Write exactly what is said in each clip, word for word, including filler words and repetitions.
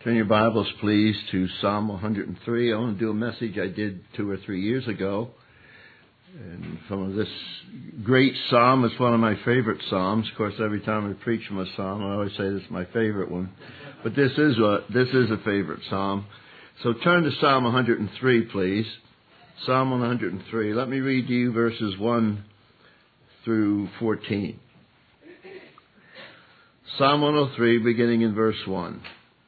Turn your Bibles, please, to Psalm one hundred three. I want to do a message I did two or three years ago. And from this great psalm, it's one of my favorite psalms. Of course, every time I preach from a psalm, I always say this is my favorite one. But this is a, this is a favorite psalm. So turn to Psalm one hundred three, please. Psalm one hundred three. Let me read to you verses one through fourteen. Psalm one hundred three, beginning in verse one.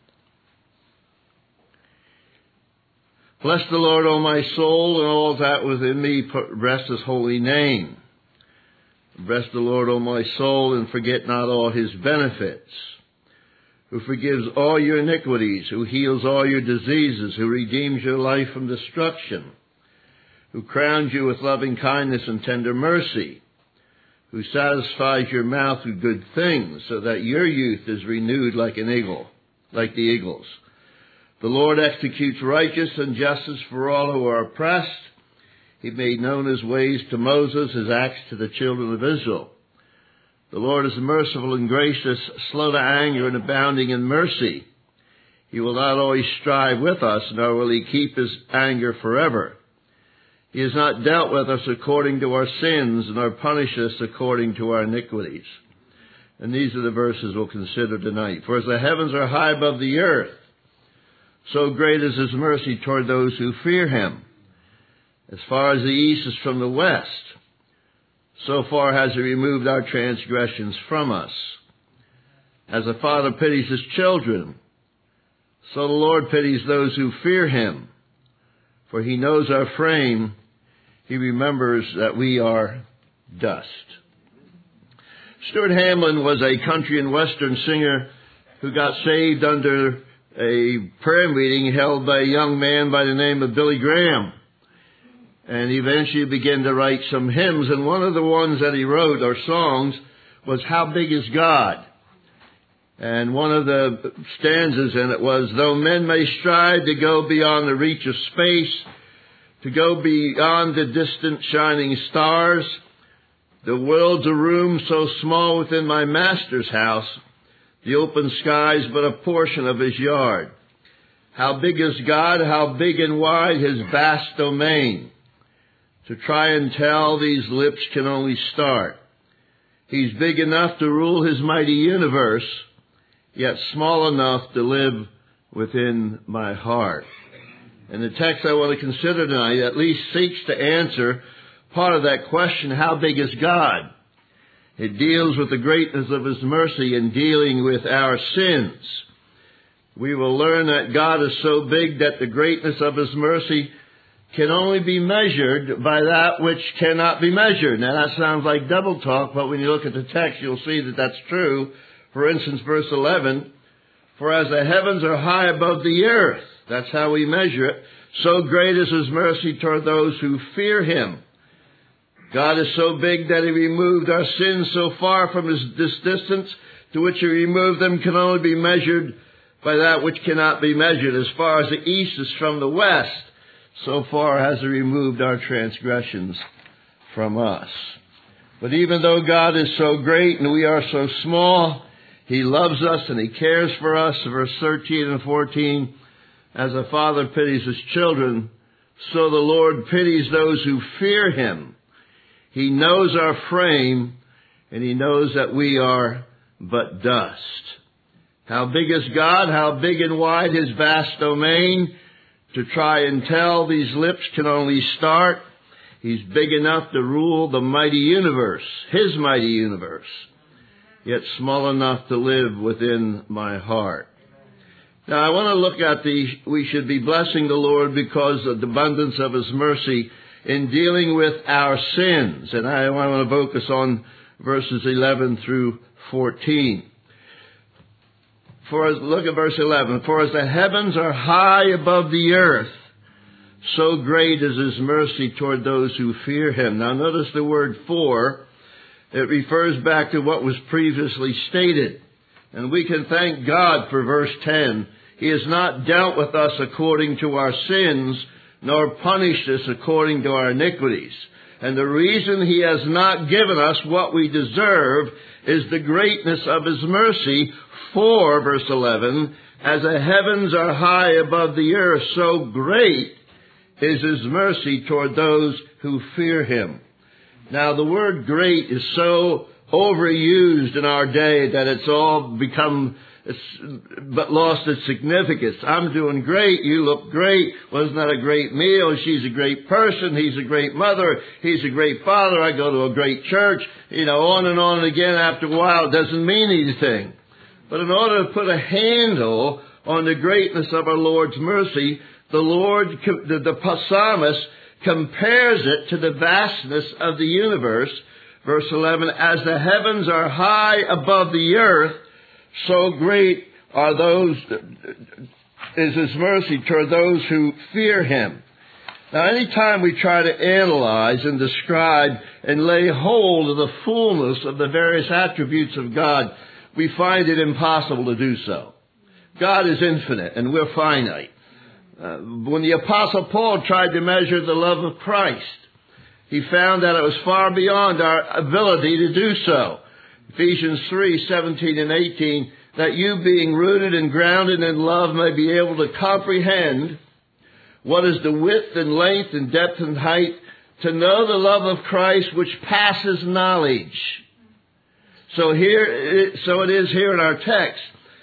Bless the Lord, O my soul, and all that within me, bless his holy name. Bless the Lord, O my soul, and forget not all his benefits, who forgives all your iniquities, who heals all your diseases, who redeems your life from destruction, who crowns you with loving kindness and tender mercy, who satisfies your mouth with good things, so that your youth is renewed like an eagle, like the eagles. The Lord executes righteousness and justice for all who are oppressed. He made known his ways to Moses, his acts to the children of Israel. The Lord is merciful and gracious, slow to anger and abounding in mercy. He will not always strive with us, nor will he keep his anger forever. He has not dealt with us according to our sins, nor punished us according to our iniquities. And these are the verses we'll consider tonight. For as the heavens are high above the earth, so great is his mercy toward those who fear him. As far as the east is from the west, so far has he removed our transgressions from us. As a father pities his children, so the Lord pities those who fear him. For he knows our frame, he remembers that we are dust. Stuart Hamlin was a country and western singer who got saved under a prayer meeting held by a young man by the name of Billy Graham. And he eventually began to write some hymns, and one of the ones that he wrote, or songs, was How Big Is God? And one of the stanzas in it was, though men may strive to go beyond the reach of space, to go beyond the distant shining stars, the world's a room so small within my master's house, the open sky's but a portion of his yard. How big is God? How big and wide his vast domain? To try and tell, these lips can only start. He's big enough to rule his mighty universe, yet small enough to live within my heart. And the text I want to consider tonight at least seeks to answer part of that question, how big is God? It deals with the greatness of his mercy in dealing with our sins. We will learn that God is so big that the greatness of his mercy can only be measured by that which cannot be measured. Now that sounds like double talk, but when you look at the text, you'll see that that's true. For instance, verse eleven, for as the heavens are high above the earth, that's how we measure it, so great is his mercy toward those who fear him. God is so big that he removed our sins so far from his, this distance to which he removed them can only be measured by that which cannot be measured. As far as the east is from the west, so far has he removed our transgressions from us. But even though God is so great and we are so small, he loves us and he cares for us. Verse thirteen and fourteen, as a father pities his children, so the Lord pities those who fear him. He knows our frame, and he knows that we are but dust. How big is God? How big and wide his vast domain? To try and tell, these lips can only start. He's big enough to rule the mighty universe, his mighty universe, yet small enough to live within my heart. Now, I want to look at the, we should be blessing the Lord because of the abundance of his mercy in dealing with our sins. And I want to focus on verses eleven through fourteen. For as, look at verse eleven. For as the heavens are high above the earth, so great is his mercy toward those who fear him. Now notice the word for. It refers back to what was previously stated. And we can thank God for verse ten. He has not dealt with us according to our sins, nor punished us according to our iniquities. And the reason he has not given us what we deserve is the greatness of his mercy. For, verse eleven, as the heavens are high above the earth, so great is his mercy toward those who fear him. Now, the word great is so overused in our day that it's all become, it's but lost its significance. I'm doing great. You look great. Wasn't that a great meal? She's a great person. He's a great mother. He's a great father. I go to a great church. You know, on and on and again. After a while, it doesn't mean anything. But in order to put a handle on the greatness of our Lord's mercy, the Lord, the, the psalmist compares it to the vastness of the universe. Verse eleven, as the heavens are high above the earth, so great are those, is his mercy toward those who fear him. Now, anytime we try to analyze and describe and lay hold of the fullness of the various attributes of God, we find it impossible to do so. God is infinite and we're finite. Uh, when the Apostle Paul tried to measure the love of Christ, he found that it was far beyond our ability to do so. Ephesians three, seventeen and eighteen, that you being rooted and grounded in love may be able to comprehend what is the width and length and depth and height, to know the love of Christ which passes knowledge. So here, so it is here in our text.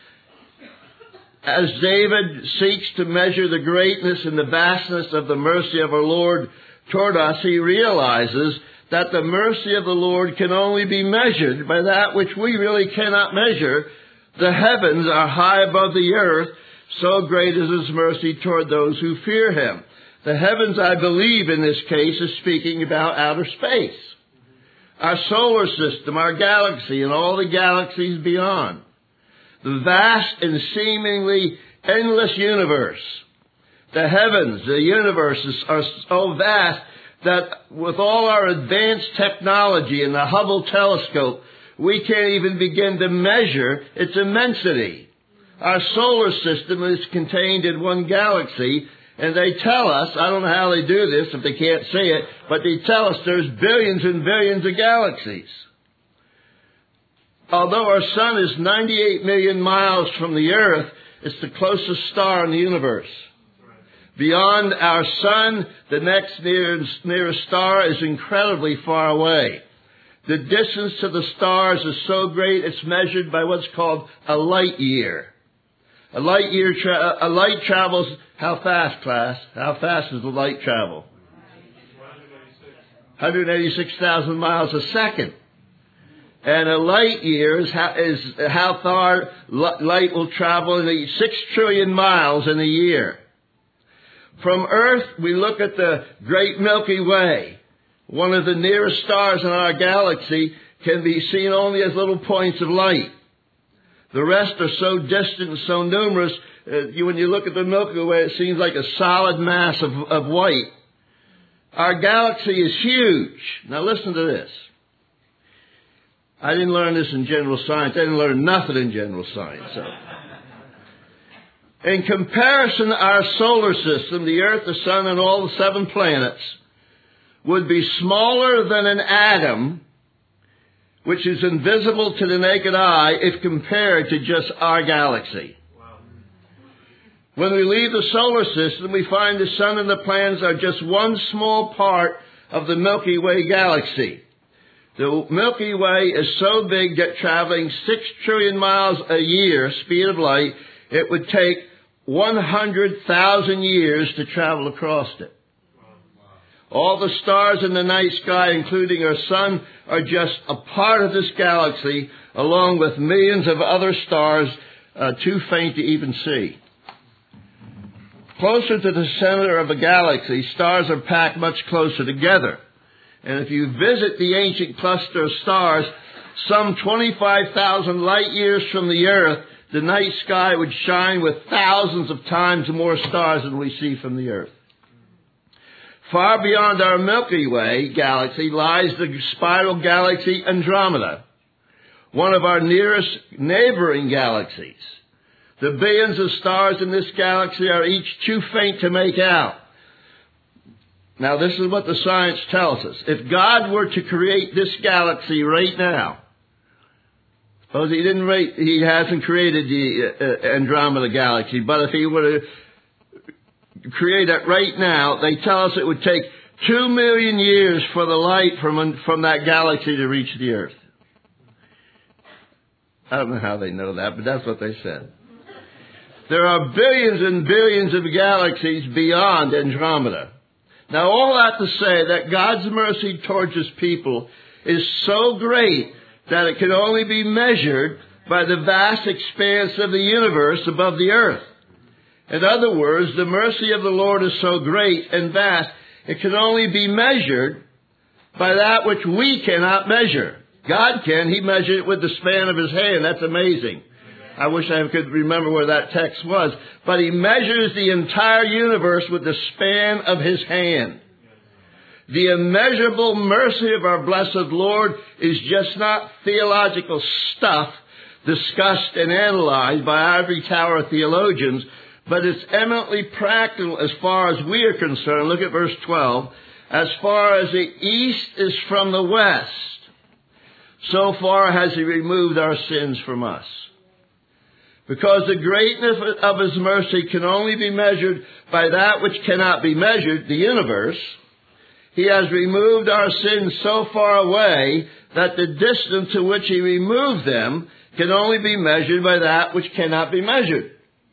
As David seeks to measure the greatness and the vastness of the mercy of our Lord toward us, he realizes that the mercy of the Lord can only be measured by that which we really cannot measure. The heavens are high above the earth, so great is his mercy toward those who fear him. The heavens, I believe, in this case, is speaking about outer space. Our solar system, our galaxy, and all the galaxies beyond. The vast and seemingly endless universe. The heavens, the universe are so vast that with all our advanced technology and the Hubble telescope, we can't even begin to measure its immensity. Our solar system is contained in one galaxy, and they tell us, I don't know how they do this if they can't see it, but they tell us there's billions and billions of galaxies. Although our sun is ninety-eight million miles from the earth, it's the closest star in the universe. Beyond our sun, the next nearest, nearest star is incredibly far away. The distance to the stars is so great it's measured by what's called a light year. A light year, tra- a light travels, how fast, class? How fast does the light travel? one hundred eighty-six thousand miles a second. And a light year is how, is how far light will travel in the six trillion miles in a year. From Earth, we look at the great Milky Way. One of the nearest stars in our galaxy can be seen only as little points of light. The rest are so distant and so numerous, uh, you, when you look at the Milky Way, it seems like a solid mass of, of white. Our galaxy is huge. Now listen to this. I didn't learn this in general science. I didn't learn nothing in general science. So. In comparison, our solar system, the Earth, the Sun, and all the seven planets, would be smaller than an atom, which is invisible to the naked eye if compared to just our galaxy. Wow. When we leave the solar system, we find the Sun and the planets are just one small part of the Milky Way galaxy. The Milky Way is so big that traveling six trillion miles a year, speed of light, it would take one hundred thousand years to travel across it. All the stars in the night sky, including our sun, are just a part of this galaxy, along with millions of other stars uh, too faint to even see. Closer to the center of a galaxy, stars are packed much closer together. And if you visit the ancient cluster of stars, some twenty-five thousand light years from the Earth, the night sky would shine with thousands of times more stars than we see from the Earth. Far beyond our Milky Way galaxy lies the spiral galaxy Andromeda, one of our nearest neighboring galaxies. The billions of stars in this galaxy are each too faint to make out. Now this is what the science tells us. If God were to create this galaxy right now, suppose he didn't rate, he hasn't created the uh, Andromeda galaxy, but if he were to create it right now, they tell us it would take two million years for the light from, from that galaxy to reach the Earth. I don't know how they know that, but that's what they said. There are billions and billions of galaxies beyond Andromeda. Now, all that to say that God's mercy towards His people is so great that it can only be measured by the vast expanse of the universe above the earth. In other words, the mercy of the Lord is so great and vast, it can only be measured by that which we cannot measure. God can. He measured it with the span of His hand. That's amazing. I wish I could remember where that text was. But He measures the entire universe with the span of His hand. The immeasurable mercy of our blessed Lord is just not theological stuff discussed and analyzed by ivory tower theologians, but it's eminently practical as far as we are concerned. Look at verse twelve. As far as the east is from the west, so far has He removed our sins from us. Because the greatness of His mercy can only be measured by that which cannot be measured, the universe, He has removed our sins so far away that the distance to which He removed them can only be measured by that which cannot be measured.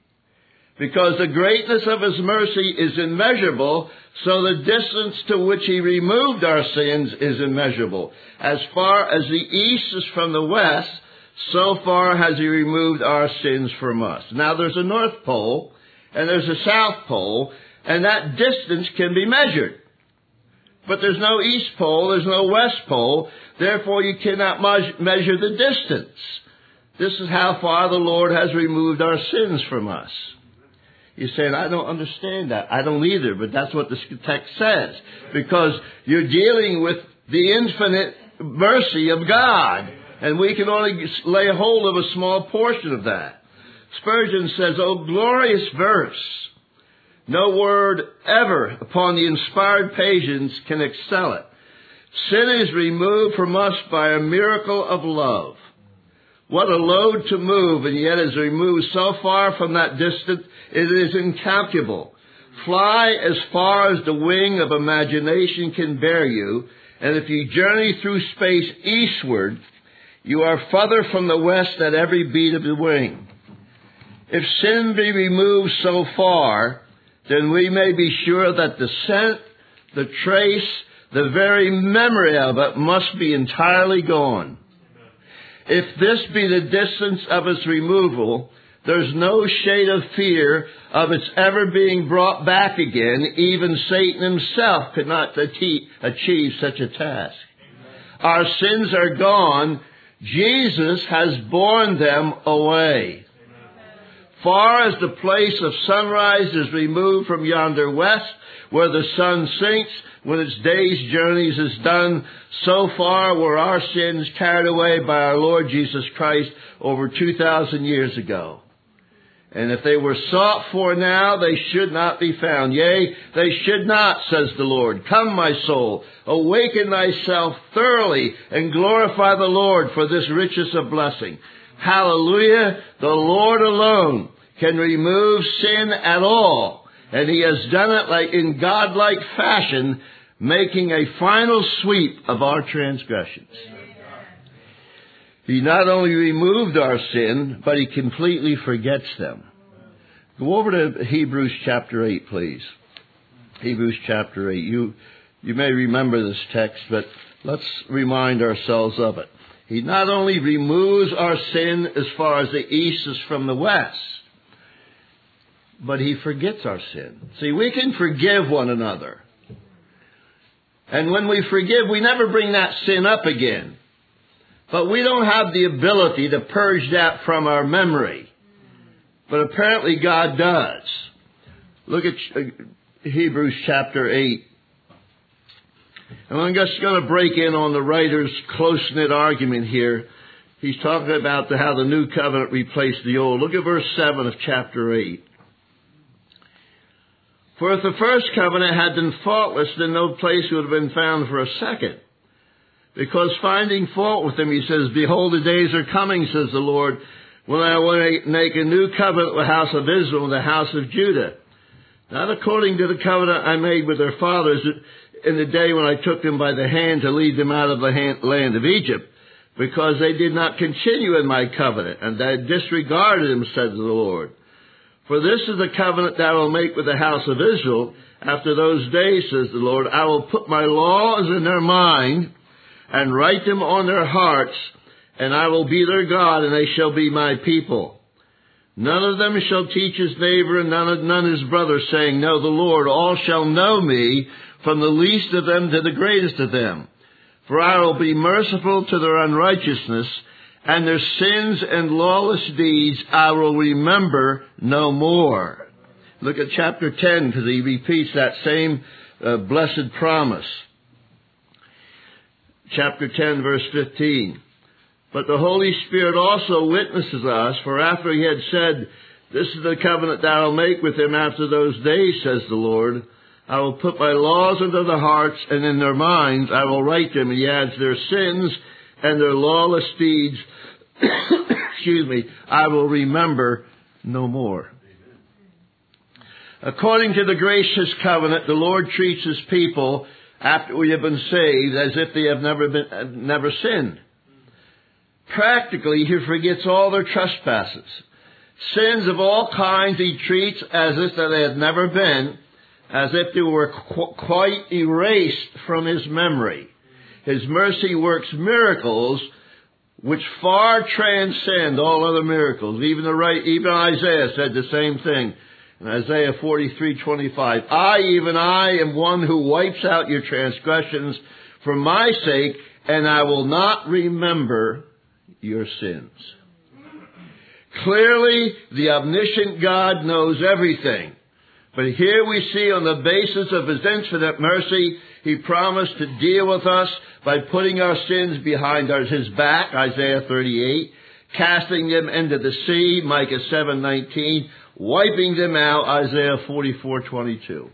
Because the greatness of His mercy is immeasurable, so the distance to which He removed our sins is immeasurable. As far as the east is from the west, so far has He removed our sins from us. Now there's a North Pole and there's a South Pole, and that distance can be measured. But there's no East Pole, there's no West Pole, therefore you cannot measure the distance. This is how far the Lord has removed our sins from us. You're saying, I don't understand that. I don't either, but that's what the text says. Because you're dealing with the infinite mercy of God, and we can only lay hold of a small portion of that. Spurgeon says, "Oh, glorious verse! No word ever upon the inspired pages can excel it. Sin is removed from us by a miracle of love. What a load to move, and yet is removed so far from that distance, it is incalculable. Fly as far as the wing of imagination can bear you, and if you journey through space eastward, you are further from the west at every beat of the wing. If sin be removed so far, then we may be sure that the scent, the trace, the very memory of it must be entirely gone. If this be the distance of its removal, there's no shade of fear of its ever being brought back again. Even Satan himself could not achieve such a task. Our sins are gone. Jesus has borne them away. Far as the place of sunrise is removed from yonder west, where the sun sinks when its day's journeys is done, so far were our sins carried away by our Lord Jesus Christ over two thousand years ago. And if they were sought for now, they should not be found. Yea, they should not, says the Lord. Come, my soul, awaken thyself thoroughly and glorify the Lord for this richest of blessing. Hallelujah! The Lord alone can remove sin at all, and He has done it like in godlike fashion, making a final sweep of our transgressions. He not only removed our sin, but He completely forgets them. Go over to Hebrews chapter eight, please. Hebrews chapter eight. You, you may remember this text, but let's remind ourselves of it. He not only removes our sin as far as the east is from the west, but He forgets our sin. See, we can forgive one another. And when we forgive, we never bring that sin up again. But we don't have the ability to purge that from our memory. But apparently God does. Look at Hebrews chapter eight. And I'm just going to break in on the writer's close-knit argument here. He's talking about the, how the new covenant replaced the old. Look at verse seven of chapter eight. For if the first covenant had been faultless, then no place would have been found for a second. Because finding fault with them, he says, behold, the days are coming, says the Lord, when I will make a new covenant with the house of Israel and the house of Judah. Not according to the covenant I made with their fathers in the day when I took them by the hand to lead them out of the hand, land of Egypt, because they did not continue in my covenant, and they disregarded him, says the Lord. For this is the covenant that I will make with the house of Israel. After those days, says the Lord, I will put my laws in their mind and write them on their hearts, and I will be their God, and they shall be my people. None of them shall teach his neighbor, and none, none his brother, saying, know the Lord. All shall know me, from the least of them to the greatest of them. For I will be merciful to their unrighteousness, and their sins and lawless deeds I will remember no more. Look at chapter ten, because he repeats that same uh, blessed promise. Chapter ten, verse fifteen. But the Holy Spirit also witnesses us, for after he had said, this is the covenant that I will make with them after those days, says the Lord, I will put my laws into their hearts, and in their minds I will write them. And he adds, their sins and their lawless deeds, excuse me, I will remember no more. According to the gracious covenant, the Lord treats his people after we have been saved as if they have never been, never sinned. Practically, he forgets all their trespasses. Sins of all kinds he treats as if they had never been, as if they were qu- quite erased from his memory. His mercy works miracles which far transcend all other miracles. Even the right, even Isaiah said the same thing in Isaiah forty-three twenty-five. I, even I, am one who wipes out your transgressions for my sake, and I will not remember your sins. Clearly, the omniscient God knows everything. But here we see, on the basis of his infinite mercy, he promised to deal with us by putting our sins behind our, his back, Isaiah thirty-eight, casting them into the sea, Micah seven nineteen, wiping them out, Isaiah forty-four twenty-two.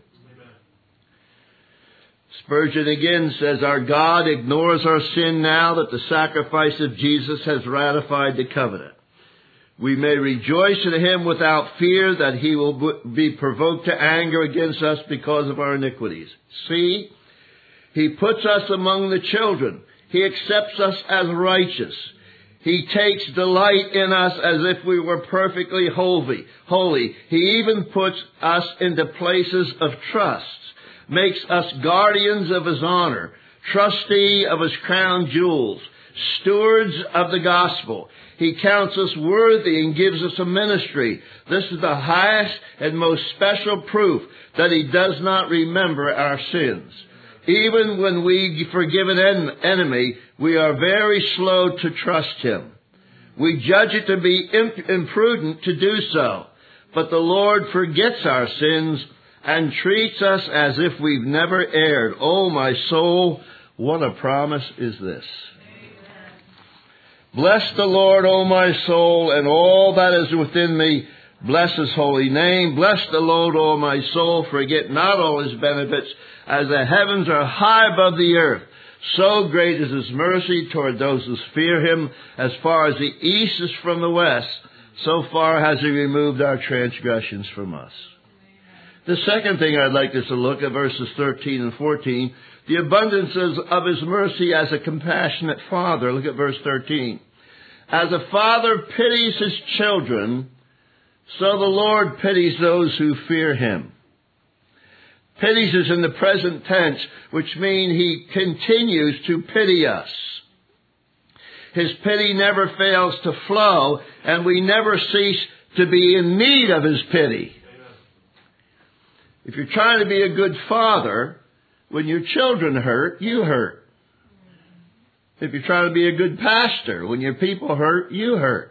Spurgeon again says, our God ignores our sin now that the sacrifice of Jesus has ratified the covenant. We may rejoice in him without fear that he will be provoked to anger against us because of our iniquities. See, he puts us among the children. He accepts us as righteous. He takes delight in us as if we were perfectly holy. Holy. He even puts us into places of trust, makes us guardians of his honor, trustee of his crown jewels, stewards of the gospel. He counts us worthy and gives us a ministry. This is the highest and most special proof that he does not remember our sins. Even when we forgive an en- enemy, we are very slow to trust him. We judge it to be imp- imprudent to do so. But the Lord forgets our sins and treats us as if we've never erred. Oh, my soul, what a promise is this. Bless the Lord, O my soul, and all that is within me. Bless his holy name. Bless the Lord, O my soul. Forget not all his benefits. As the heavens are high above the earth, so great is his mercy toward those who fear him. As far as the east is from the west, so far has he removed our transgressions from us. The second thing I'd like us to look at, verses thirteen and fourteen, the abundances of his mercy as a compassionate father. Look at verse thirteen. As a father pities his children, so the Lord pities those who fear him. Pities is in the present tense, which means he continues to pity us. His pity never fails to flow, and we never cease to be in need of his pity. If you're trying to be a good father, when your children hurt, you hurt. If you're trying to be a good pastor, when your people hurt, you hurt.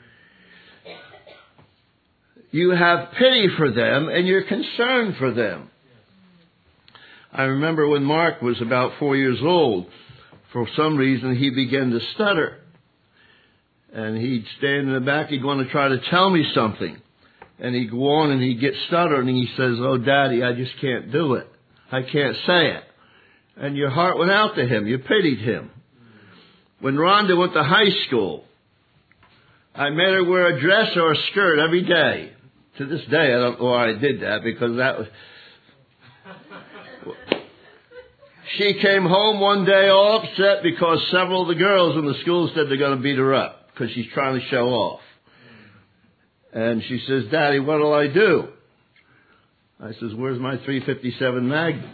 You have pity for them and you're concerned for them. I remember when Mark was about four years old, for some reason he began to stutter. And he'd stand in the back, he'd want to try to tell me something. And he'd go on and he'd get stuttering and he says, "Oh, Daddy, I just can't do it. I can't say it." And your heart went out to him. You pitied him. When Rhonda went to high school, I made her wear a dress or a skirt every day. To this day, I don't know why I did that, because that was... She came home one day all upset because several of the girls in the school said they're going to beat her up because she's trying to show off. And she says, "Daddy, what'll I do?" I says, "Where's my three fifty-seven Magnum?"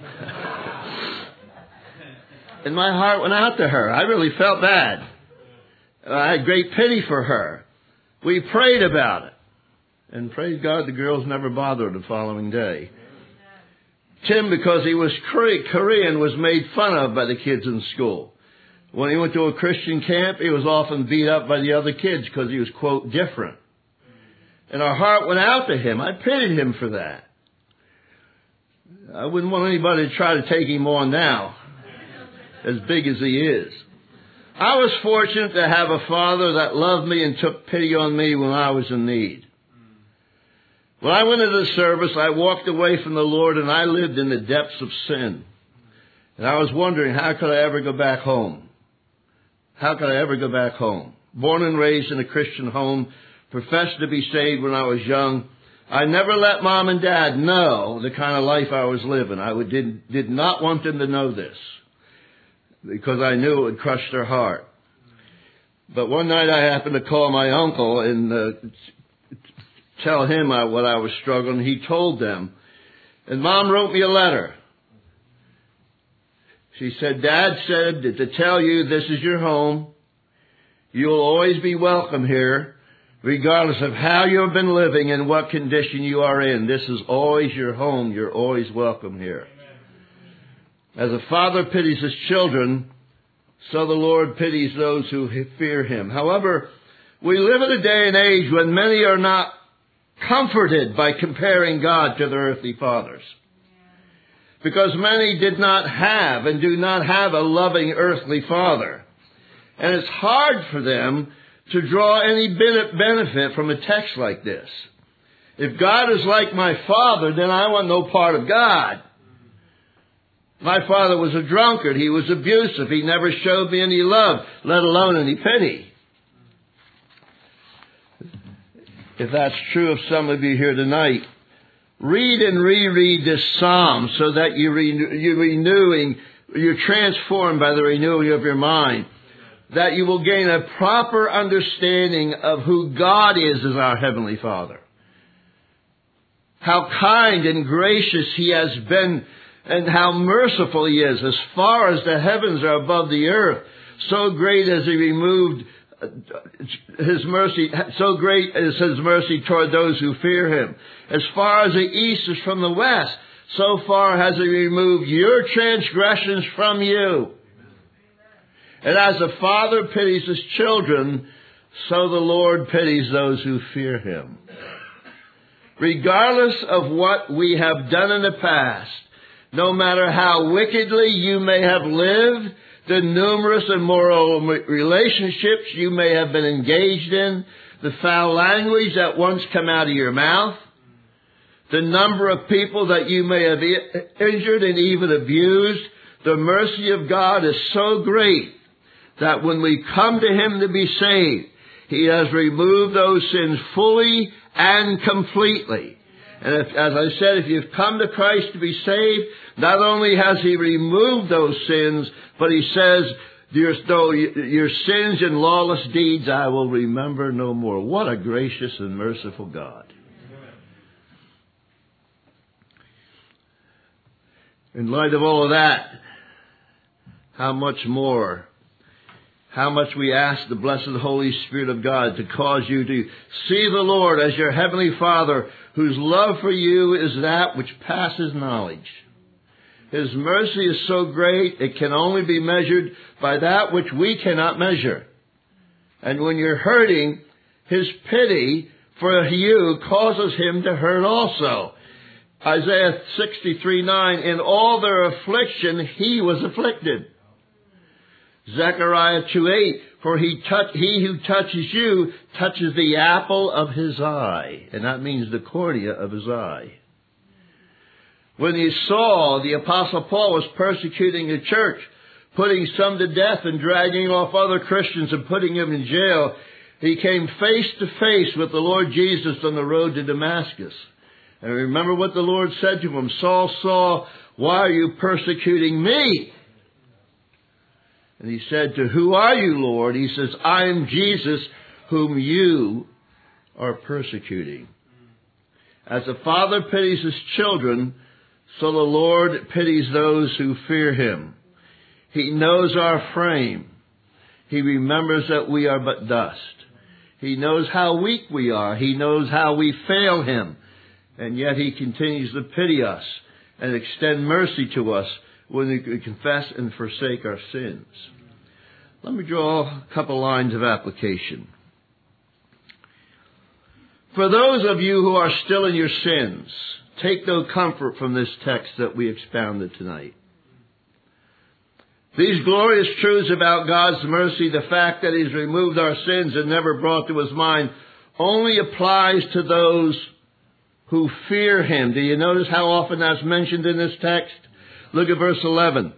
And my heart went out to her. I really felt bad. I had great pity for her. We prayed about it. And praise God, the girls never bothered the following day. Tim, because he was Korean, was made fun of by the kids in school. When he went to a Christian camp, he was often beat up by the other kids because he was, quote, different. And our heart went out to him. I pitied him for that. I wouldn't want anybody to try to take him on now, as big as he is. I was fortunate to have a father that loved me and took pity on me when I was in need. When I went into the service, I walked away from the Lord and I lived in the depths of sin. And I was wondering, how could I ever go back home? How could I ever go back home? Born and raised in a Christian home, professed to be saved when I was young. I never let Mom and Dad know the kind of life I was living. I would, did, did not want them to know this, because I knew it would crush their heart. But one night I happened to call my uncle and uh, tell him what I was struggling. He told them. And Mom wrote me a letter. She said, "Dad said to tell you this is your home. You'll always be welcome here, regardless of how you've been living and what condition you are in. This is always your home. You're always welcome here." As a father pities his children, so the Lord pities those who fear him. However, we live in a day and age when many are not comforted by comparing God to their earthly fathers, because many did not have and do not have a loving earthly father. And it's hard for them to draw any benefit from a text like this. If God is like my father, then I want no part of God. My father was a drunkard. He was abusive. He never showed me any love, let alone any pity. If that's true of some of you here tonight, read and reread this psalm so that you renew, you're renewing, you're transformed by the renewing of your mind, that you will gain a proper understanding of who God is as our Heavenly Father. How kind and gracious He has been, and how merciful He is. As far as the heavens are above the earth, so great has He removed His mercy, so great is His mercy toward those who fear Him. As far as the east is from the west, so far has He removed your transgressions from you. And as a father pities his children, so the Lord pities those who fear Him. Regardless of what we have done in the past, no matter how wickedly you may have lived, the numerous immoral relationships you may have been engaged in, the foul language that once come out of your mouth, the number of people that you may have injured and even abused, the mercy of God is so great that when we come to Him to be saved, He has removed those sins fully and completely. And if, as I said, if you've come to Christ to be saved, not only has He removed those sins, but He says, your, no, your sins and lawless deeds I will remember no more. What a gracious and merciful God. In light of all of that, how much more, how much we ask the blessed Holy Spirit of God to cause you to see the Lord as your Heavenly Father, whose love for you is that which passes knowledge. His mercy is so great, it can only be measured by that which we cannot measure. And when you're hurting, His pity for you causes Him to hurt also. Isaiah sixty-three nine, in all their affliction He was afflicted. Zechariah two eight, For he, touch, he who touches you touches the apple of his eye. And that means the cornea of his eye. When you saw the Apostle Paul was persecuting the church, putting some to death and dragging off other Christians and putting them in jail, he came face to face with the Lord Jesus on the road to Damascus. And remember what the Lord said to him, Saul, Saul, why are you persecuting me? And he said, to who are you, Lord? He says, I am Jesus whom you are persecuting. As the Father pities his children, so the Lord pities those who fear him. He knows our frame. He remembers that we are but dust. He knows how weak we are. He knows how we fail him. And yet he continues to pity us and extend mercy to us when we confess and forsake our sins. Let me draw a couple lines of application. For those of you who are still in your sins, take no comfort from this text that we expounded tonight. These glorious truths about God's mercy, the fact that he's removed our sins and never brought to his mind, only applies to those who fear him. Do you notice how often that's mentioned in this text? Look at verse eleven.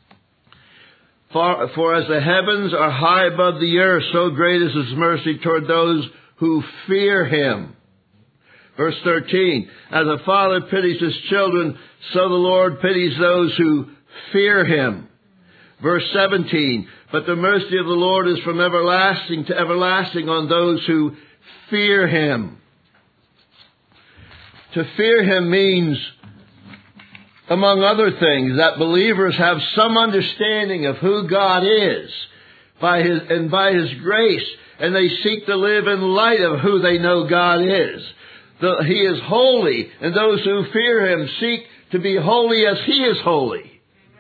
For, for as the heavens are high above the earth, so great is his mercy toward those who fear him. Verse thirteen. As a father pities his children, so the Lord pities those who fear him. Verse seventeen. But the mercy of the Lord is from everlasting to everlasting on those who fear him. To fear him means, among other things, that believers have some understanding of who God is by his, and by his grace, and they seek to live in light of who they know God is. The, he is holy, and those who fear him seek to be holy as he is holy. Amen.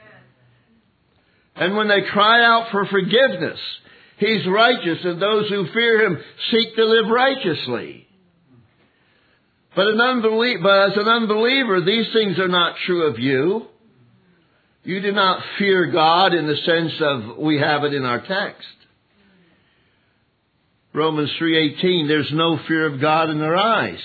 And when they cry out for forgiveness, he's righteous, and those who fear him seek to live righteously. But, an unbelie- but as an unbeliever, these things are not true of you. You do not fear God in the sense of we have it in our text. Romans three eighteen, there's no fear of God in their eyes.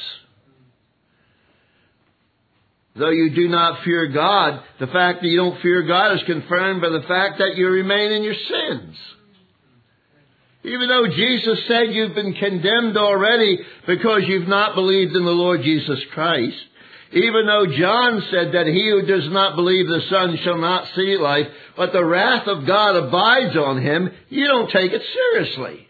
Though you do not fear God, the fact that you don't fear God is confirmed by the fact that you remain in your sins. Even though Jesus said you've been condemned already because you've not believed in the Lord Jesus Christ. Even though John said that he who does not believe the Son shall not see life, but the wrath of God abides on him, you don't take it seriously.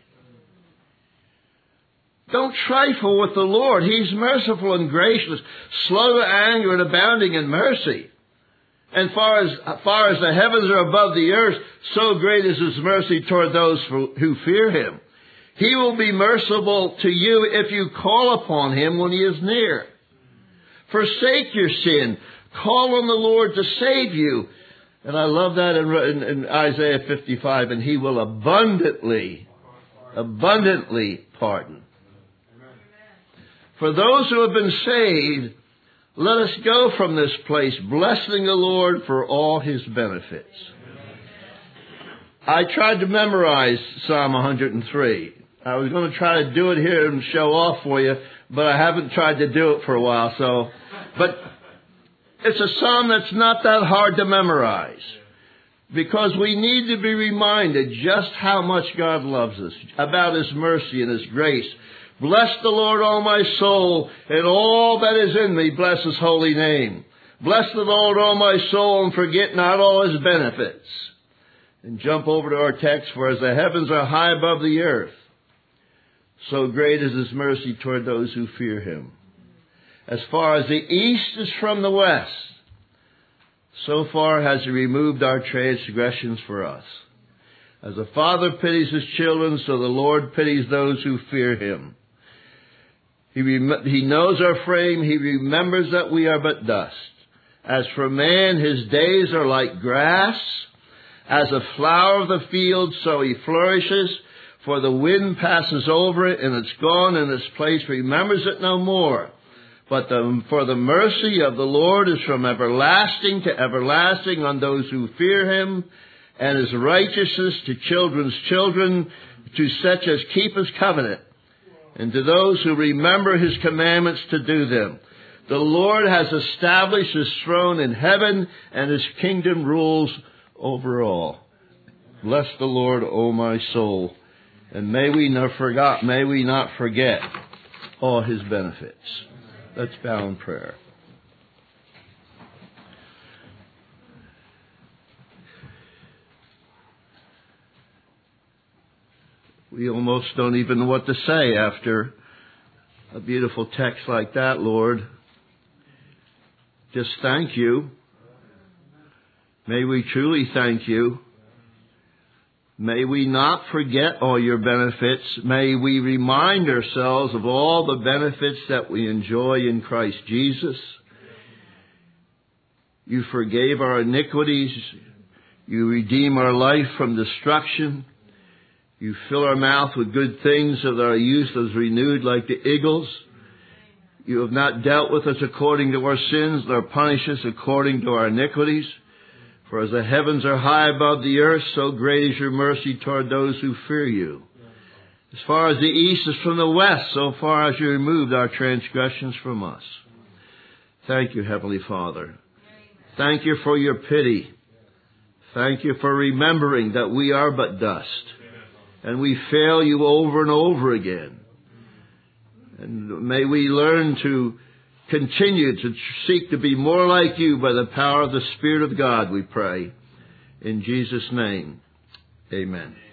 Don't trifle with the Lord. He's merciful and gracious, slow to anger and abounding in mercy. And far as, far as the heavens are above the earth, so great is his mercy toward those who fear him. He will be merciful to you if you call upon him when he is near. Forsake your sin. Call on the Lord to save you. And I love that in, in, in Isaiah fifty-five. And he will abundantly, abundantly pardon. For those who have been saved, let us go from this place, blessing the Lord for all his benefits. I tried to memorize Psalm one hundred three. I was going to try to do it here and show off for you, but I haven't tried to do it for a while. So, but it's a psalm that's not that hard to memorize, because we need to be reminded just how much God loves us, about his mercy and his grace. Bless the Lord, O my soul, and all that is in me, bless his holy name. Bless the Lord, O my soul, and forget not all his benefits. And jump over to our text, for as the heavens are high above the earth, so great is his mercy toward those who fear him. As far as the east is from the west, so far has he removed our transgressions for us. As a father pities his children, so the Lord pities those who fear him. He, rem- he knows our frame. He remembers that we are but dust. As for man, his days are like grass. As a flower of the field, so he flourishes. For the wind passes over it, and it's gone, and its place remembers it no more. But the, for the mercy of the Lord is from everlasting to everlasting on those who fear him, and his righteousness to children's children, to such as keep his covenant, and to those who remember his commandments to do them. The Lord has established his throne in heaven, and his kingdom rules over all. Bless the Lord, O my soul, and may we not forget, may we not forget all his benefits. Let's bow in prayer. We almost don't even know what to say after a beautiful text like that, Lord. Just thank you. May we truly thank you. May we not forget all your benefits. May we remind ourselves of all the benefits that we enjoy in Christ Jesus. You forgave our iniquities. You redeem our life from destruction. You fill our mouth with good things so that our youth is renewed like the eagles. You have not dealt with us according to our sins, nor punished us according to our iniquities. For as the heavens are high above the earth, so great is your mercy toward those who fear you. As far as the east is from the west, so far as you removed our transgressions from us. Thank you, Heavenly Father. Thank you for your pity. Thank you for remembering that we are but dust, and we fail you over and over again. And may we learn to continue to seek to be more like you by the power of the Spirit of God, we pray. In Jesus' name, amen.